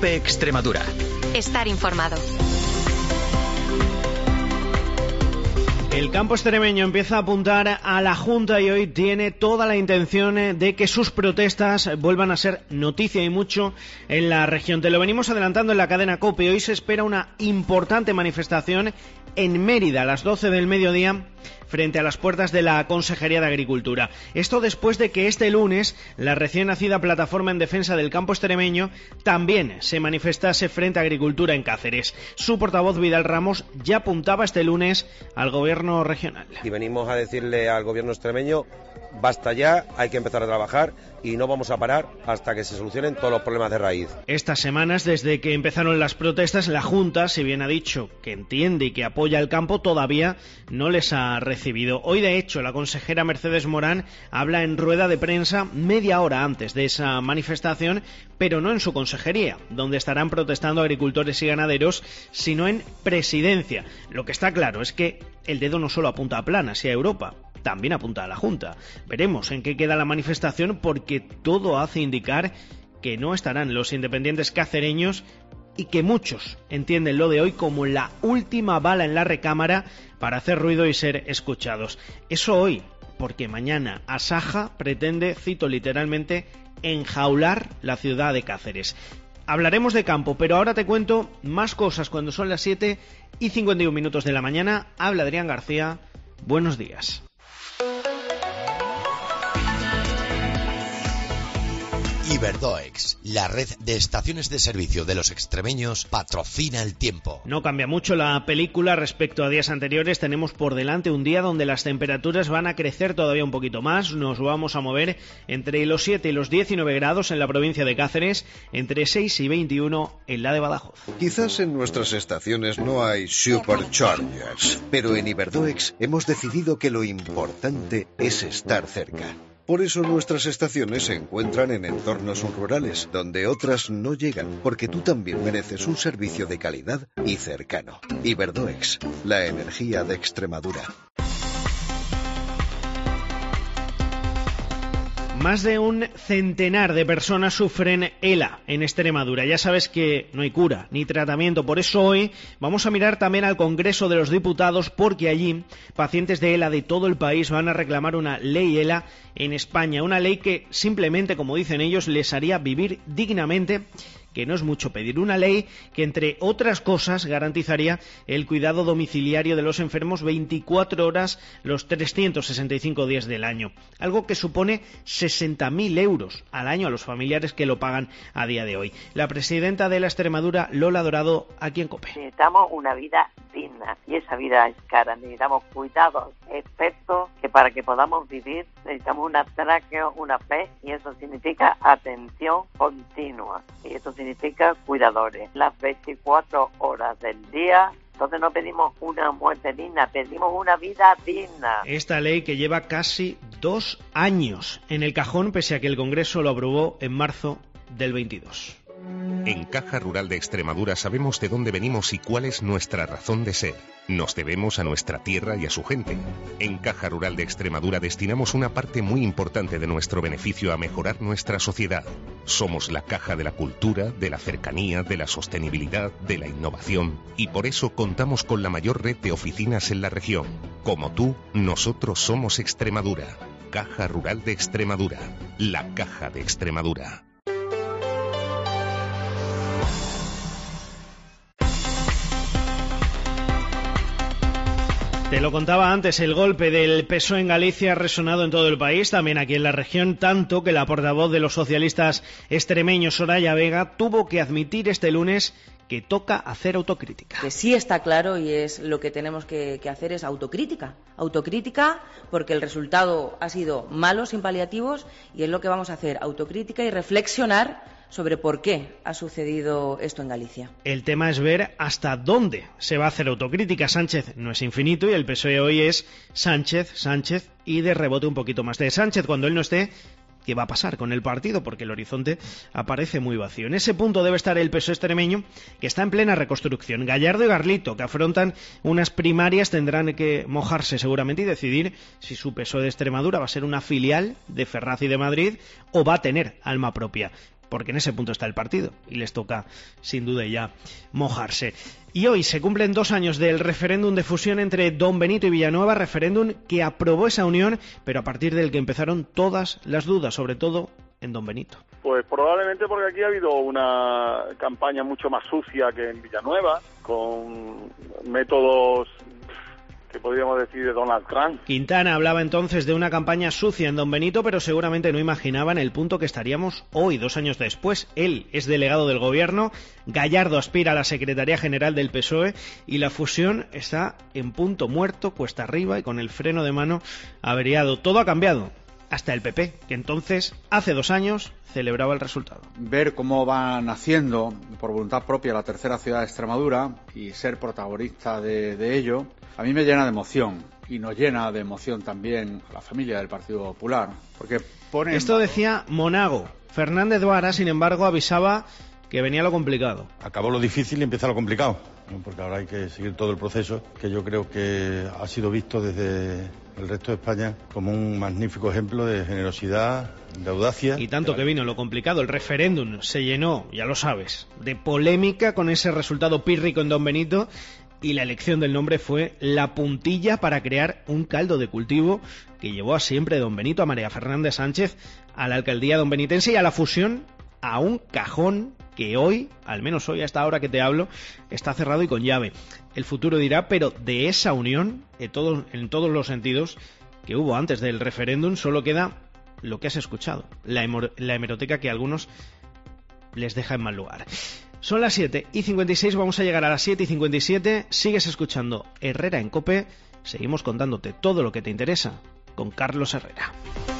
COPE Extremadura. Estar informado. El campo extremeño empieza a apuntar a la Junta y hoy tiene toda la intención de que sus protestas vuelvan a ser noticia y mucho en la región. Te lo venimos adelantando en la cadena COPE. Hoy se espera una importante manifestación en Mérida a las 12 del mediodía frente a las puertas de la Consejería de Agricultura. Esto después de que este lunes la recién nacida Plataforma en Defensa del Campo Extremeño también se manifestase frente a Agricultura en Cáceres. Su portavoz Vidal Ramos ya apuntaba este lunes al gobierno regional. Y venimos a decirle al gobierno extremeño, basta ya, hay que empezar a trabajar y no vamos a parar hasta que se solucionen todos los problemas de raíz. Estas semanas, desde que empezaron las protestas, la Junta, si bien ha dicho que entiende y que apoya al campo, todavía no les ha recibido. Hoy, de hecho, la consejera Mercedes Morán habla en rueda de prensa media hora antes de esa manifestación, pero no en su consejería, donde estarán protestando agricultores y ganaderos, sino en Presidencia. Lo que está claro es que el dedo no solo apunta a Planas y a Europa, también apunta a la Junta. Veremos en qué queda la manifestación, porque todo hace indicar que no estarán los independientes cacereños y que muchos entienden lo de hoy como la última bala en la recámara para hacer ruido y ser escuchados. Eso hoy, porque mañana Asaja pretende, cito literalmente, enjaular la ciudad de Cáceres. Hablaremos de campo, pero ahora te cuento más cosas cuando son las 7:51 de la mañana. Habla Adrián García. Buenos días. Iberdoex, la red de estaciones de servicio de los extremeños, patrocina el tiempo. No cambia mucho la película respecto a días anteriores. Tenemos por delante un día donde las temperaturas van a crecer todavía un poquito más. Nos vamos a mover entre los 7 y los 19 grados en la provincia de Cáceres, entre 6 y 21 en la de Badajoz. Quizás en nuestras estaciones no hay superchargers, pero en Iberdoex hemos decidido que lo importante es estar cerca. Por eso nuestras estaciones se encuentran en entornos rurales, donde otras no llegan, porque tú también mereces un servicio de calidad y cercano. Iberdoex, la energía de Extremadura. Más de un centenar de personas sufren ELA en Extremadura. Ya sabes que no hay cura ni tratamiento. Por eso hoy vamos a mirar también al Congreso de los Diputados, porque allí pacientes de ELA de todo el país van a reclamar una ley ELA en España. Una ley que simplemente, como dicen ellos, les haría vivir dignamente, que no es mucho pedir. Una ley que, entre otras cosas, garantizaría el cuidado domiciliario de los enfermos 24 horas los 365 días del año. Algo que supone 60.000 euros al año a los familiares que lo pagan a día de hoy. La presidenta de la Extremadura, Lola Dorado, aquí en COPE. Necesitamos una vida digna y esa vida es cara. Necesitamos cuidados expertos, que para que podamos vivir necesitamos una tráqueo, una fe, y eso significa atención continua. Y eso significa cuidadores las 24 horas del día. Entonces no pedimos una muerte digna, pedimos una vida digna. Esta ley, que lleva casi 2 años en el cajón, pese a que el Congreso lo aprobó en marzo del 22. En Caja Rural de Extremadura sabemos de dónde venimos y cuál es nuestra razón de ser. Nos debemos a nuestra tierra y a su gente. En Caja Rural de Extremadura destinamos una parte muy importante de nuestro beneficio a mejorar nuestra sociedad. Somos la caja de la cultura, de la cercanía, de la sostenibilidad, de la innovación, y por eso contamos con la mayor red de oficinas en la región. Como tú, nosotros somos Extremadura. Caja Rural de Extremadura. La Caja de Extremadura. Te lo contaba antes, el golpe del PSOE en Galicia ha resonado en todo el país, también aquí en la región, tanto que la portavoz de los socialistas extremeños, Soraya Vega, tuvo que admitir este lunes que toca hacer autocrítica. Que sí está claro, y es lo que tenemos que hacer, es autocrítica. Autocrítica porque el resultado ha sido malo, sin paliativos, y es lo que vamos a hacer, autocrítica y reflexionar sobre por qué ha sucedido esto en Galicia. El tema es ver hasta dónde se va a hacer autocrítica. Sánchez no es infinito y el PSOE hoy es Sánchez y de rebote un poquito más de Sánchez. Cuando él no esté, ¿qué va a pasar con el partido? Porque el horizonte aparece muy vacío. En ese punto debe estar el PSOE extremeño, que está en plena reconstrucción. Gallardo y Garlito, que afrontan unas primarias, tendrán que mojarse seguramente y decidir si su PSOE de Extremadura va a ser una filial de Ferraz y de Madrid o va a tener alma propia. porque en ese punto está el partido y les toca sin duda ya mojarse. Y hoy se cumplen 2 años del referéndum de fusión entre Don Benito y Villanueva, referéndum que aprobó esa unión, pero a partir del que empezaron todas las dudas, sobre todo en Don Benito. Pues probablemente porque aquí ha habido una campaña mucho más sucia que en Villanueva, con métodos que podríamos decir de Donald Trump. Quintana hablaba entonces de una campaña sucia en Don Benito, pero seguramente no imaginaba en el punto que estaríamos hoy, 2 años después. Él es delegado del gobierno, Gallardo aspira a la Secretaría General del PSOE y la fusión está en punto muerto, cuesta arriba y con el freno de mano averiado. Todo ha cambiado, hasta el PP, que entonces, hace 2 años, celebraba el resultado. Ver cómo va naciendo por voluntad propia la tercera ciudad de Extremadura y ser protagonista de ello, a mí me llena de emoción, y nos llena de emoción también a la familia del Partido Popular, porque pone... Esto decía Monago. Fernández Vara, sin embargo, avisaba que venía lo complicado. Acabó lo difícil y empieza lo complicado, porque ahora hay que seguir todo el proceso, que yo creo que ha sido visto desde el resto de España como un magnífico ejemplo de generosidad, de audacia. Y tanto que vino lo complicado. El referéndum se llenó, ya lo sabes, de polémica con ese resultado pírrico en Don Benito, y la elección del nombre fue la puntilla para crear un caldo de cultivo que llevó a siempre Don Benito, a María Fernández Sánchez, a la alcaldía donbenitense y a la fusión a un cajón que hoy, al menos hoy a esta hora que te hablo, está cerrado y con llave. El futuro dirá, pero de esa unión, en todos los sentidos que hubo antes del referéndum, solo queda lo que has escuchado, la hemeroteca que a algunos les deja en mal lugar. Son las 7:56, vamos a llegar a las 7:57, sigues escuchando Herrera en COPE, seguimos contándote todo lo que te interesa con Carlos Herrera.